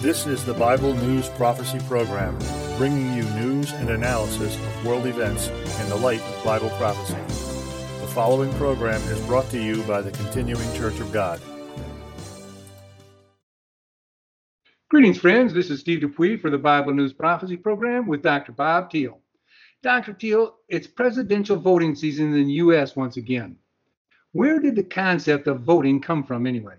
This is the Bible News Prophecy Program, bringing you news and analysis of world events in the light of Bible prophecy. The following program is brought to you by the Continuing Church of God. Greetings, friends. This is Steve Dupuis for the Bible News Prophecy Program with Dr. Bob Thiel. Dr. Thiel, it's presidential voting season in the U.S. once again. Where did the concept of voting come from anyway?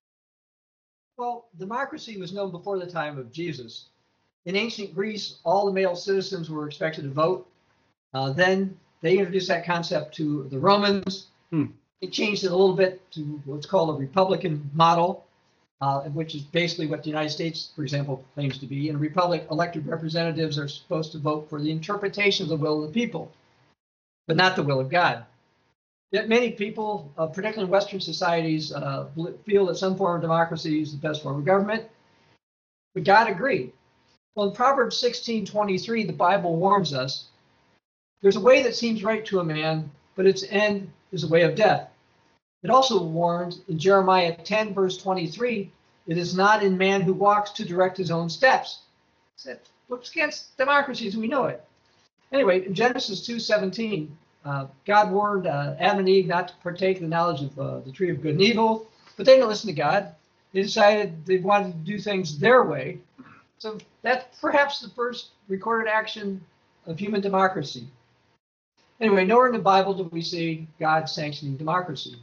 Well, democracy was known before the time of Jesus. In ancient Greece, all the male citizens were expected to vote. Then they introduced that concept to the Romans. It changed it a little bit to what's called a republican model, which is basically what the United States, for example, claims to be. In a republic, elected representatives are supposed to vote for the interpretation of the will of the people, but not the will of God. Yet many people, particularly in Western societies, feel that some form of democracy is the best form of government. But God agreed. Well, in Proverbs 16:23, the Bible warns us, there's a way that seems right to a man, but its end is a way of death. It also warns in Jeremiah 10, verse 23, it is not in man who walks to direct his own steps. That looks against democracy as we know it. Anyway, in Genesis 2:17, God warned Adam and Eve not to partake of the knowledge of the tree of good and evil, but they didn't listen to God. They decided they wanted to do things their way. So that's perhaps the first recorded action of human democracy. Anyway, nowhere in the Bible do we see God sanctioning democracy.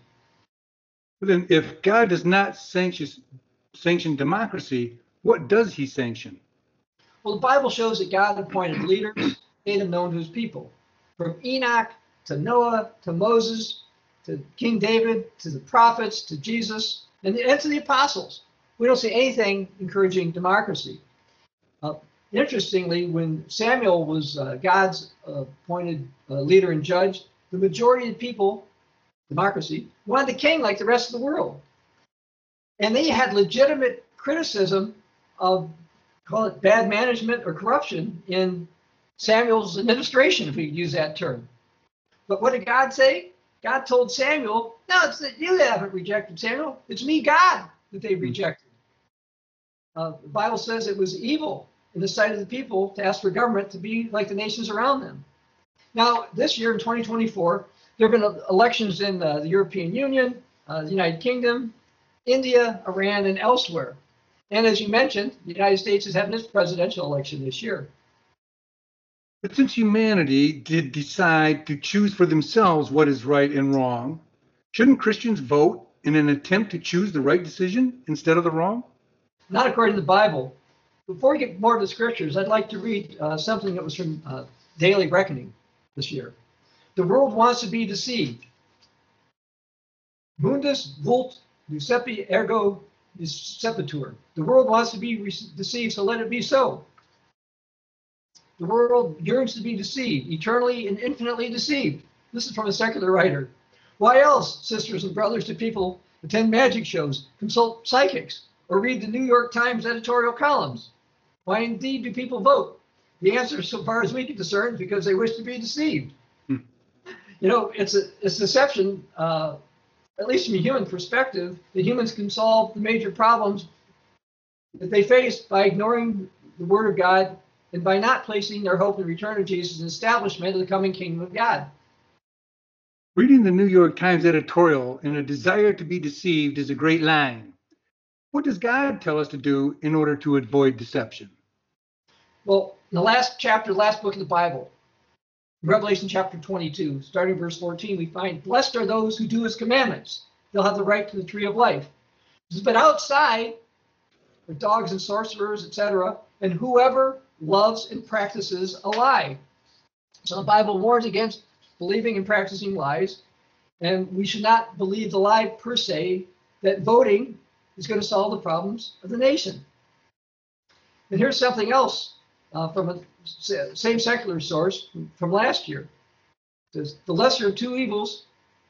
But then if God does not sanction democracy, what does he sanction? Well, the Bible shows that God appointed leaders, made them known to his people. From Enoch to Noah, to Moses, to King David, to the prophets, to Jesus, and to the apostles. We don't see anything encouraging democracy. Interestingly, when Samuel was God's appointed leader and judge, the majority of the people, democracy, wanted a king like the rest of the world. And they had legitimate criticism of, call it bad management or corruption in Samuel's administration, if we could use that term. But what did God say? God told Samuel, no, it's that you that haven't rejected Samuel. It's me, God, that they've rejected. The Bible says it was evil in the sight of the people to ask for government to be like the nations around them. Now, this year in 2024, there have been elections in the European Union, the United Kingdom, India, Iran, and elsewhere. And as you mentioned, the United States is having its presidential election this year. But since humanity did decide to choose for themselves what is right and wrong, shouldn't Christians vote in an attempt to choose the right decision instead of the wrong? Not according to the Bible. Before we get more to the scriptures, I'd like to read something that was from Daily Reckoning this year. The world wants to be deceived. Mundus vult ducepi ergo decepitur. The world wants to be deceived, so let it be so. The world yearns to be deceived, eternally and infinitely deceived. This is from a secular writer. Why else, sisters and brothers, do people attend magic shows, consult psychics, or read the New York Times editorial columns? Why indeed do people vote? The answer, so far as we can discern, because they wish to be deceived. You know, it's deception, at least from a human perspective, that humans can solve the major problems that they face by ignoring the Word of God and by not placing their hope in the return of Jesus and establishment of the coming kingdom of God. Reading the New York Times editorial and a desire to be deceived is a great line. What does God tell us to do in order to avoid deception? Well, in the last chapter, last book of the Bible, Revelation chapter 22, starting verse 14, we find, blessed are those who do his commandments. They'll have the right to the tree of life. But outside are dogs and sorcerers, etc., and whoever loves and practices a lie. So the Bible warns against believing and practicing lies, and we should not believe the lie per se that voting is going to solve the problems of the nation. And here's something else from a same secular source from last year. It says, the lesser of two evils,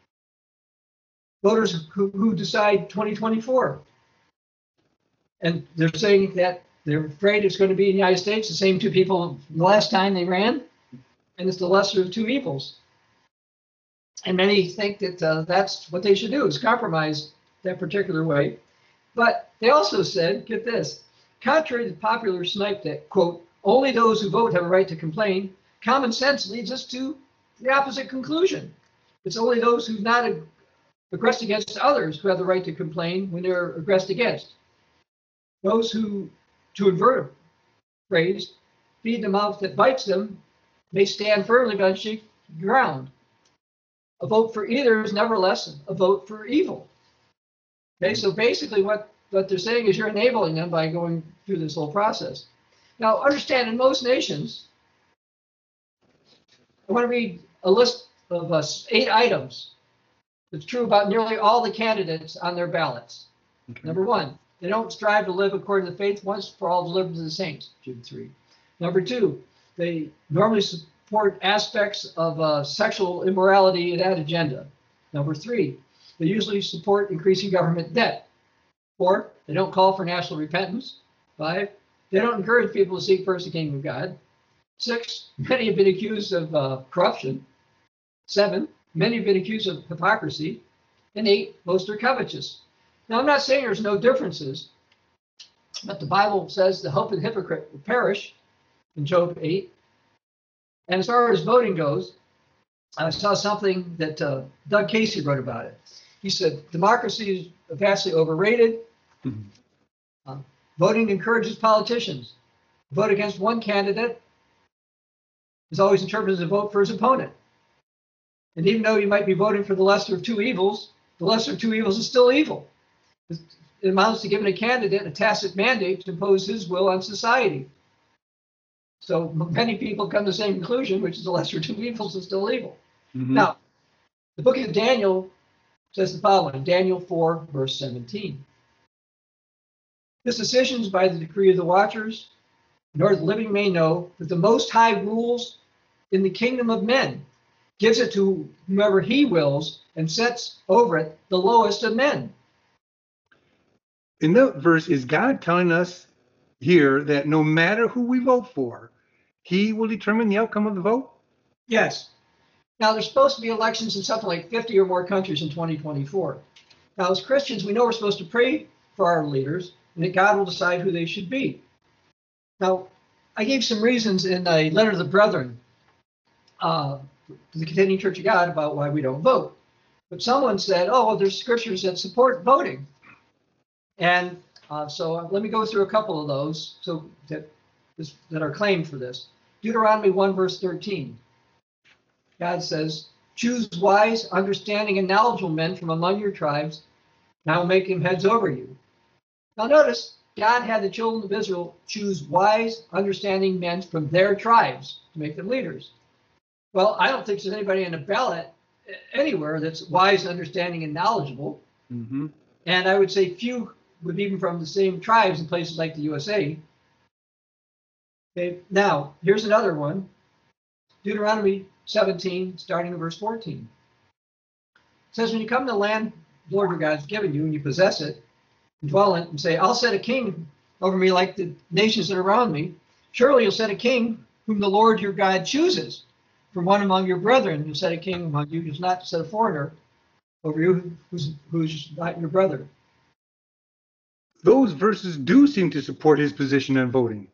voters who decide 2024. And they're saying that they're afraid it's going to be in the United States, the same two people the last time they ran, and it's the lesser of two evils. And many think that that's what they should do, is compromise that particular way. But they also said, get this, Contrary to the popular snipe that, quote, only those who vote have a right to complain, common sense leads us to the opposite conclusion. It's only those who've not aggressed against others who have the right to complain when they're aggressed against. Those who, to invert a phrase, feed the mouth that bites them, may stand firmly on shaky ground. A vote for either is nevertheless a vote for evil. Okay, so basically what they're saying is you're enabling them by going through this whole process. Now, understand, in most nations, I want to read a list of 8 items that's true about nearly all the candidates on their ballots. Okay. Number 1, they don't strive to live according to the faith once for all delivered to the saints, Jude 3. Number 2, they normally support aspects of sexual immorality in that agenda. Number 3, they usually support increasing government debt. 4, they don't call for national repentance. 5, they don't encourage people to seek first the kingdom of God. 6, many have been accused of corruption. 7, many have been accused of hypocrisy. And 8, most are covetous. Now, I'm not saying there's no differences, but the Bible says the hope of the hypocrite will perish in Job 8. And as far as voting goes, I saw something that Doug Casey wrote about it. He said, democracy is vastly overrated. Mm-hmm. Voting encourages politicians. Vote against one candidate is always interpreted as a vote for his opponent. And even though you might be voting for the lesser of two evils, the lesser of two evils is still evil. It amounts to giving a candidate a tacit mandate to impose his will on society. So many people come to the same conclusion, which is the lesser of two evils is still evil. Mm-hmm. Now, the book of Daniel says the following, Daniel 4, verse 17. This decision is by the decree of the watchers, in order the living may know that the Most High rules in the kingdom of men, gives it to whomever he wills, and sets over it the lowest of men. In that verse, is God telling us here that no matter who we vote for, he will determine the outcome of the vote? Yes. Now, there's supposed to be elections in something like 50 or more countries in 2024. Now, as Christians, we know we're supposed to pray for our leaders and that God will decide who they should be. Now, I gave some reasons in a letter to the brethren to the Contending Church of God about why we don't vote. But someone said, oh, well, there's scriptures that support voting. And so let me go through a couple of those that are claimed for this. Deuteronomy 1, verse 13. God says, choose wise, understanding, and knowledgeable men from among your tribes, and I will make them heads over you. Now notice, God had the children of Israel choose wise, understanding men from their tribes to make them leaders. Well, I don't think there's anybody on the ballot anywhere that's wise, understanding, and knowledgeable. Mm-hmm. And I would say few would be even from the same tribes in places like the USA. Okay, now, here's another one. Deuteronomy 17, starting in verse 14. It says, when you come to the land the Lord your God has given you, and you possess it, and dwell in it, and say, I'll set a king over me like the nations that are around me, surely you'll set a king whom the Lord your God chooses. From one among your brethren, you'll set a king among you, does not set a foreigner over you who's not your brother. Those verses do seem to support his position on voting.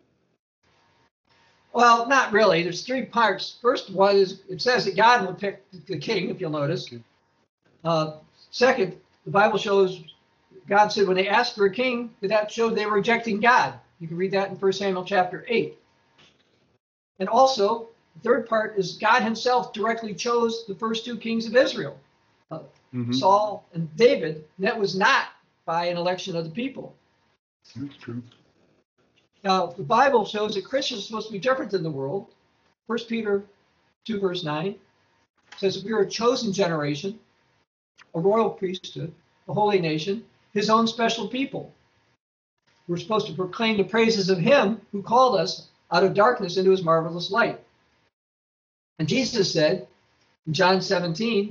Well, not really. There's 3 parts. First one is it says that God will pick the king, if you'll notice. Second, the Bible shows God said when they asked for a king, that showed they were rejecting God. You can read that in 1 Samuel chapter 8. And also, the third part is God himself directly chose the first 2 kings of Israel, Saul and David. And that was not by an election of the people. That's true. Now, the Bible shows that Christians are supposed to be different than the world. 1 Peter 2, verse 9 says, we are a chosen generation, a royal priesthood, a holy nation, his own special people. We're supposed to proclaim the praises of him who called us out of darkness into his marvelous light. And Jesus said in John 17,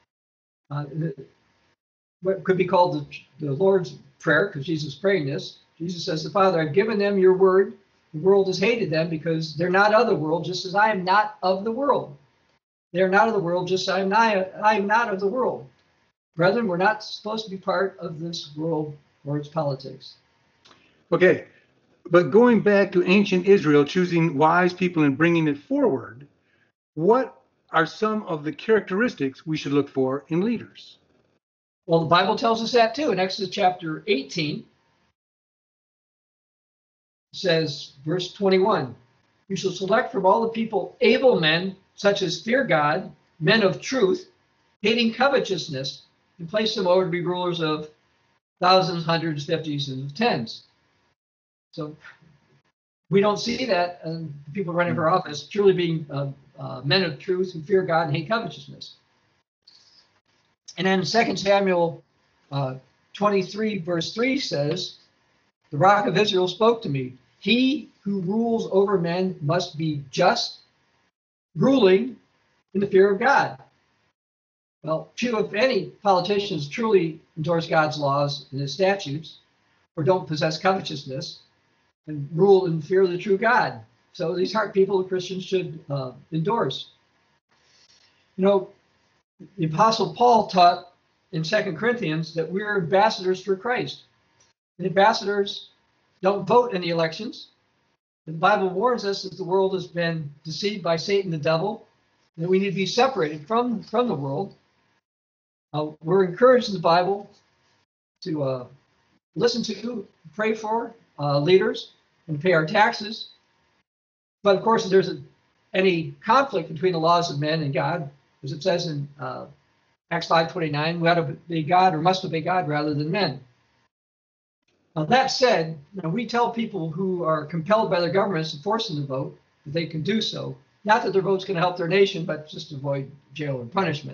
what could be called the Lord's Prayer, because Jesus is praying this. Jesus says, the Father, I've given them your word. The world has hated them because they're not of the world, just as I am not of the world. They're not of the world, just as I am not of the world. Brethren, we're not supposed to be part of this world or its politics. Okay, But going back to ancient Israel, choosing wise people and bringing it forward, what are some of the characteristics we should look for in leaders? Well, the Bible tells us that too. In Exodus chapter 18, it says, verse 21, you shall select from all the people able men, such as fear God, men of truth, hating covetousness, and place them over to be rulers of thousands, hundreds, fifties, and tens. So we don't see that people running for office truly being men of truth who fear God and hate covetousness. And then 2 Samuel 23, verse 3 says, the rock of Israel spoke to me. He who rules over men must be just, ruling in the fear of God. Well, few, if any, politicians truly endorse God's laws and his statutes, or don't possess covetousness, and rule in fear of the true God. So these aren't people that Christians should endorse. You know, the Apostle Paul taught in 2 Corinthians that we're ambassadors for Christ. And ambassadors don't vote in the elections. The Bible warns us that the world has been deceived by Satan, the devil, and that we need to be separated from the world. We're encouraged in the Bible to listen to, pray for leaders, and pay our taxes. But of course, if there's any conflict between the laws of men and God, as it says in Acts 5:29, we ought to obey God, or must obey God rather than men. Now, that said, we tell people who are compelled by their governments to force them to vote that they can do so. Not that their vote's going to help their nation, but just to avoid jail and punishment.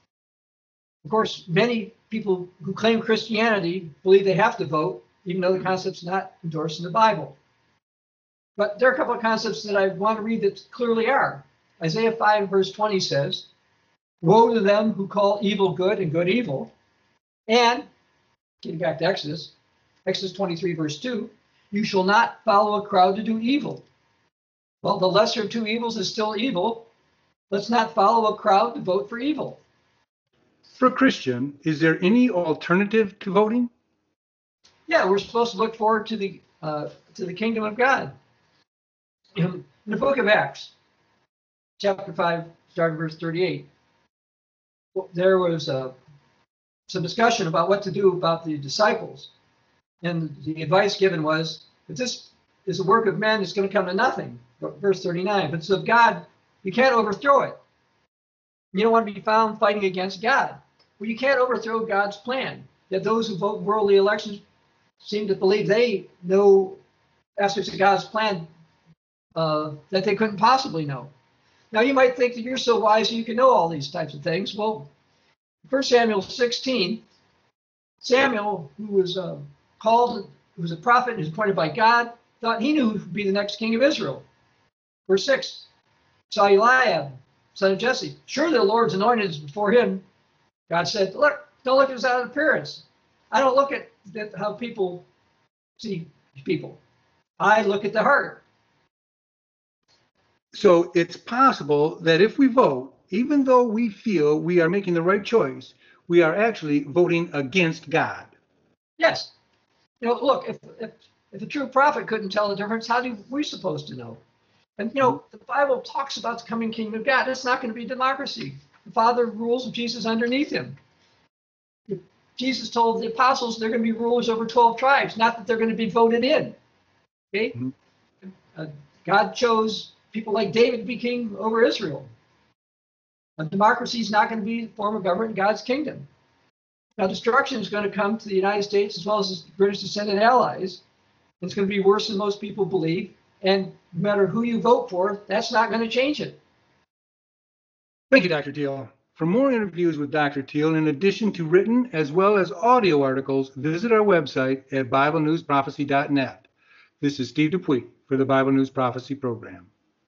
Of course, many people who claim Christianity believe they have to vote, even though the concept's not endorsed in the Bible. But there are a couple of concepts that I want to read that clearly are. Isaiah 5, verse 20 says, woe to them who call evil good and good evil. And, getting back to Exodus 23, verse 2, you shall not follow a crowd to do evil. Well, the lesser of two evils is still evil. Let's not follow a crowd to vote for evil. For a Christian, is there any alternative to voting? Yeah, we're supposed to look forward to the kingdom of God. In the book of Acts, chapter 5, starting verse 38, there was some discussion about what to do about the disciples. And the advice given was, if this is a work of men, it's going to come to nothing. Verse 39, but it's of God, you can't overthrow it. You don't want to be found fighting against God. Well, you can't overthrow God's plan. Yet those who vote in worldly elections seem to believe they know aspects of God's plan that they couldn't possibly know. Now, you might think that you're so wise you can know all these types of things. Well, 1 Samuel 16, Samuel, who was called, who was a prophet and was appointed by God, thought he knew who would be the next king of Israel. Verse 6, saw Eliab, son of Jesse. Surely the Lord's anointed is before him. God said, look, don't look at his outward appearance. I don't look at how people see people. I look at the heart. So it's possible that if we vote, even though we feel we are making the right choice, we are actually voting against God. Yes. Look, if a true prophet couldn't tell the difference, how are we supposed to know? And, the Bible talks about the coming kingdom of God. It's not going to be democracy. The Father rules with Jesus underneath him. Jesus told the apostles they're going to be rulers over 12 tribes, not that they're going to be voted in. Okay? God chose people like David to be king over Israel. A democracy is not going to be a form of government in God's kingdom. Now, destruction is going to come to the United States as well as the British descendant allies. It's going to be worse than most people believe. And no matter who you vote for, that's not going to change it. Thank you, Dr. Teal. For more interviews with Dr. Teal, in addition to written as well as audio articles, visit our website at BibleNewsProphecy.net. This is Steve Dupuy for the Bible News Prophecy Program.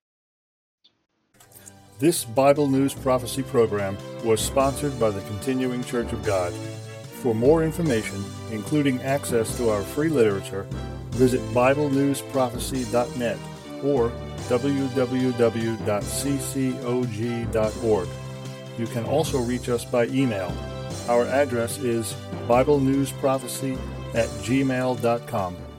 This Bible News Prophecy Program was sponsored by the Continuing Church of God. For more information, including access to our free literature, visit BibleNewsProphecy.net or www.ccog.org. You can also reach us by email. Our address is BibleNewsProphecy@gmail.com.